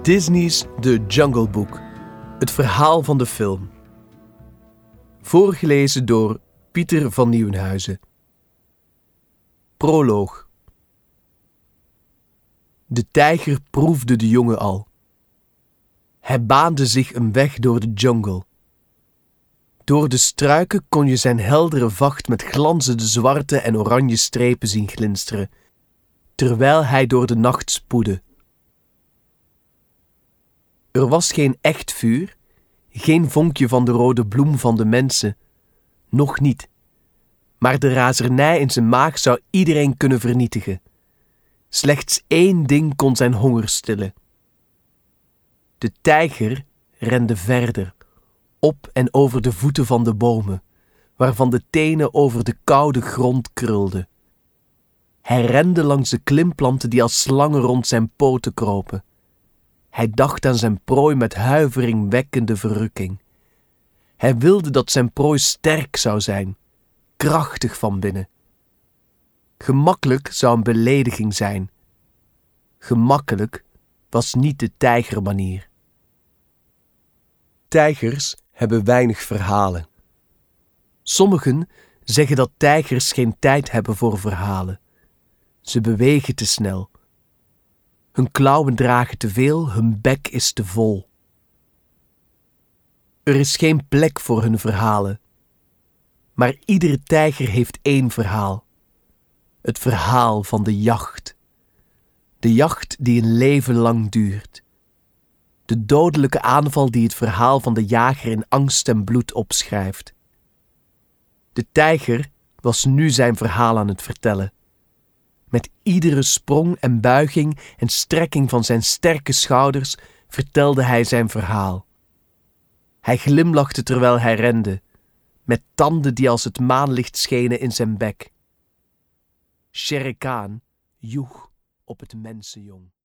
Disney's The Jungle Book. Het verhaal van de film. Voorgelezen door Pieter van Nieuwenhuizen. Proloog. De tijger proefde de jongen al. Hij baande zich een weg door de jungle. Door de struiken kon je zijn heldere vacht met glanzende zwarte en oranje strepen zien glinsteren, terwijl hij door de nacht spoedde. Er was geen echt vuur, geen vonkje van de rode bloem van de mensen, nog niet. Maar de razernij in zijn maag zou iedereen kunnen vernietigen. Slechts één ding kon zijn honger stillen. De tijger rende verder, op en over de voeten van de bomen, waarvan de tenen over de koude grond krulden. Hij rende langs de klimplanten die als slangen rond zijn poten kropen. Hij dacht aan zijn prooi met huiveringwekkende verrukking. Hij wilde dat zijn prooi sterk zou zijn, krachtig van binnen. Gemakkelijk zou een belediging zijn. Gemakkelijk was niet de tijgermanier. Tijgers hebben weinig verhalen. Sommigen zeggen dat tijgers geen tijd hebben voor verhalen. Ze bewegen te snel. Hun klauwen dragen te veel, hun bek is te vol. Er is geen plek voor hun verhalen. Maar iedere tijger heeft één verhaal. Het verhaal van de jacht. De jacht die een leven lang duurt. De dodelijke aanval die het verhaal van de jager in angst en bloed opschrijft. De tijger was nu zijn verhaal aan het vertellen. Met iedere sprong en buiging en strekking van zijn sterke schouders vertelde hij zijn verhaal. Hij glimlachte terwijl hij rende, met tanden die als het maanlicht schenen in zijn bek. Shere Khan joeg op het mensenjong.